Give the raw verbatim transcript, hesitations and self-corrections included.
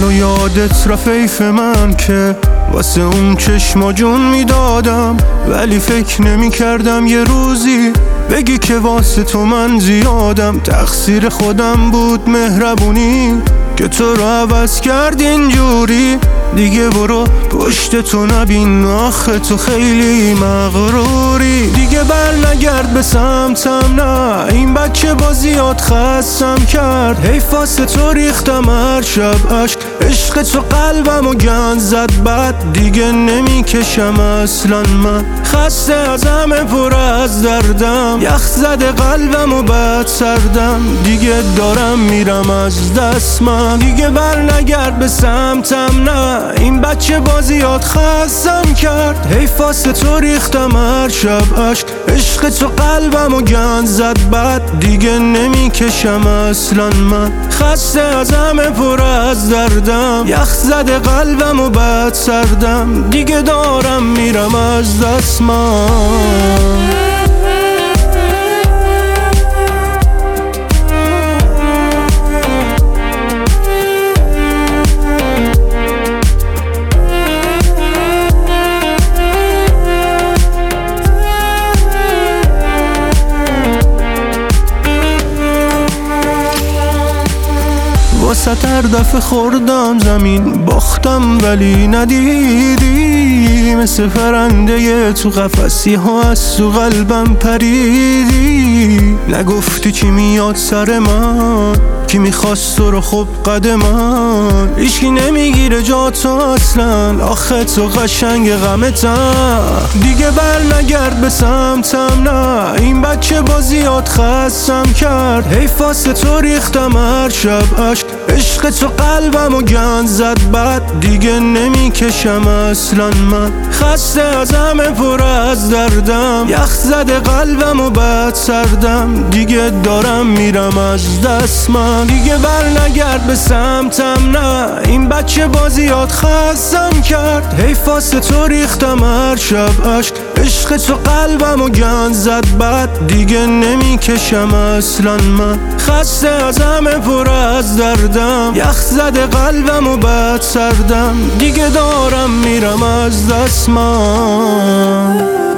منو یادت رفیف من که واسه اون چشم و جون میدادم، ولی فکر نمی کردم یه روزی بگی که واسه تو من زیادم. تقصیر خودم بود مهربونی که تو رو عوض کرد اینجوری. دیگه برو پشت تو نبین، آخه تو خیلی مغروری. دیگه بر نگرد به سمتم، نه این بچه با زیاد خستم کرد. حیف واسه تو ریختم هر شب عشق، عشق تو قلبم و گند زد بد. دیگه نمیکشم اصلا من، خسته از همه پر از دردم. یخ زده قلبم و بد سردم، دیگه دارم میرم از دست من. دیگه بر نگرد به سمتم، نه این بچه با زیاد خستم کرد. حیف واسه تو ریختم هر شب عشق، عشق تو قلبم و گند زد بد. دیگه نمیکشم اصلا من، خسته از همه پر از دردم. یخ زده قلبم و بد سردم، دیگه دارم میرم از دست من. واسه هر دفعه خوردم زمین، باختم ولی ندیدی. مثل پرنده تو قفسی ها از تو قلبم پریدی. نگفتی چی میاد سر من، کی میخواست تو رو خوب قد من. هیچکی نمیگیره جا تو اصلا، آخه تو قشنگ غمتم. دیگه بر نگرد به سمتم، نه این بچه با زیاد خستم کرد. حیف واسه تو ریختم هر شب عشق، عشق تو قلبم و گند زد بد. دیگه نمیکشم اصلا من، خسته از همه پر از دردم. یخ زده قلبم و بد سردم، دیگه دارم میرم از دست من. دیگه بر نگرد به سمتم، نه این بچه با زیاد خستم کرد. حیف واسه تو ریختم هر شب عشق، عشق تو قلبم و گند زد بد. دیگه نمیکشم اصلا من، خسته از همه پر از دردم. یخ زده قلبم و بد سردم، دیگه دارم میرم از دست من.